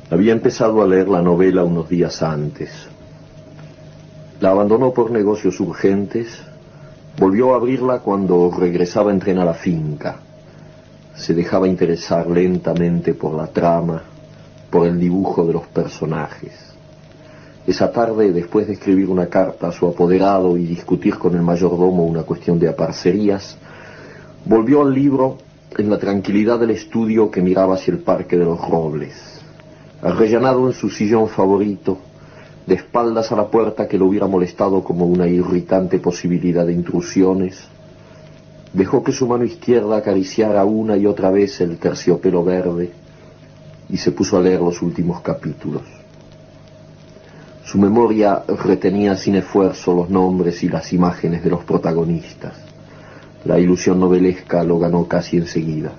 Había empezado a leer la novela unos días antes. La abandonó por negocios urgentes, volvió a abrirla cuando regresaba en tren a la finca. Se dejaba interesar lentamente por la trama, por el dibujo de los personajes. Esa tarde, después de escribir una carta a su apoderado y discutir con el mayordomo una cuestión de aparcerías, volvió al libro en la tranquilidad del estudio que miraba hacia el Parque de los Robles. Arrellanado en su sillón favorito, de espaldas a la puerta que lo hubiera molestado como una irritante posibilidad de intrusiones, dejó que su mano izquierda acariciara una y otra vez el terciopelo verde y se puso a leer los últimos capítulos. Su memoria retenía sin esfuerzo los nombres y las imágenes de los protagonistas. La ilusión novelesca lo ganó casi enseguida.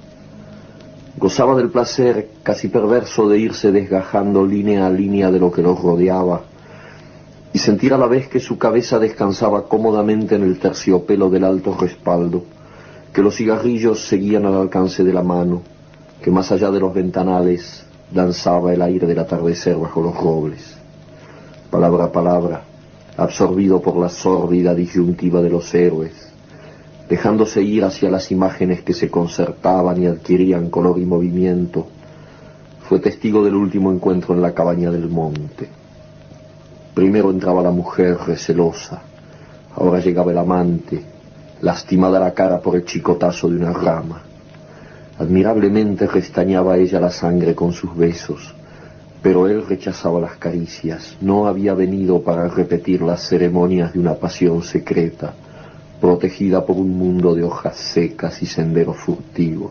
Gozaba del placer casi perverso de irse desgajando línea a línea de lo que los rodeaba y sentir a la vez que su cabeza descansaba cómodamente en el terciopelo del alto respaldo, que los cigarrillos seguían al alcance de la mano, que más allá de los ventanales danzaba el aire del atardecer bajo los robles. Palabra a palabra, absorbido por la sórdida disyuntiva de los héroes, dejándose ir hacia las imágenes que se concertaban y adquirían color y movimiento, fue testigo del último encuentro en la cabaña del monte. Primero entraba la mujer recelosa, ahora llegaba el amante, lastimada la cara por el chicotazo de una rama. Admirablemente restañaba ella la sangre con sus besos, pero él rechazaba las caricias. No había venido para repetir las ceremonias de una pasión secreta, protegida por un mundo de hojas secas y senderos furtivos.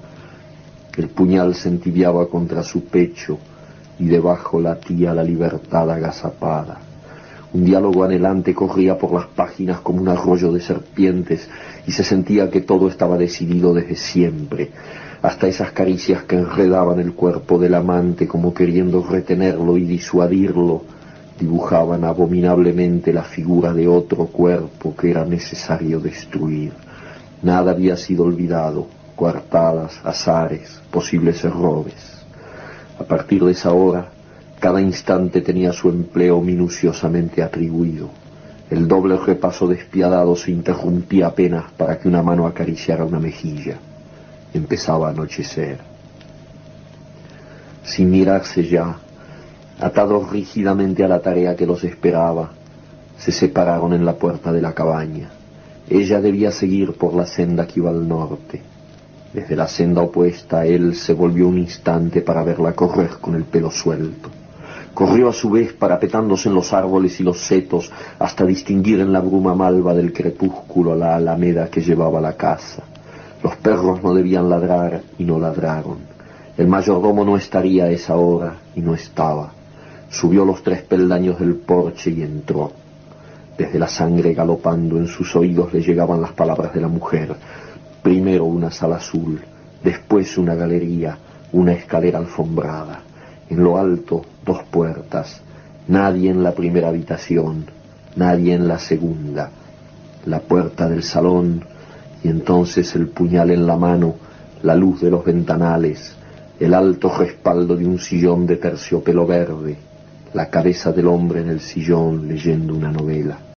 El puñal se entibiaba contra su pecho y debajo latía la libertad agazapada. Un diálogo anhelante corría por las páginas como un arroyo de serpientes y se sentía que todo estaba decidido desde siempre, hasta esas caricias que enredaban el cuerpo del amante como queriendo retenerlo y disuadirlo, dibujaban abominablemente la figura de otro cuerpo que era necesario destruir. Nada había sido olvidado, coartadas, azares, posibles errores. A partir de esa hora, cada instante tenía su empleo minuciosamente atribuido. El doble repaso despiadado se interrumpía apenas para que una mano acariciara una mejilla. Empezaba a anochecer. Sin mirarse ya, atados rígidamente a la tarea que los esperaba, se separaron en la puerta de la cabaña. Ella debía seguir por la senda que iba al norte. Desde la senda opuesta él se volvió un instante para verla correr con el pelo suelto. Corrió a su vez parapetándose en los árboles y los setos hasta distinguir en la bruma malva del crepúsculo la alameda que llevaba a la casa. Los perros no debían ladrar y no ladraron. El mayordomo no estaría a esa hora y no estaba. Subió los 3 peldaños del porche y entró. Desde la sangre galopando en sus oídos le llegaban las palabras de la mujer. Primero una sala azul, después una galería, una escalera alfombrada. En lo alto 2 puertas, nadie en la primera habitación, nadie en la segunda. La puerta del salón y entonces el puñal en la mano, la luz de los ventanales, el alto respaldo de un sillón de terciopelo verde, la cabeza del hombre en el sillón leyendo una novela.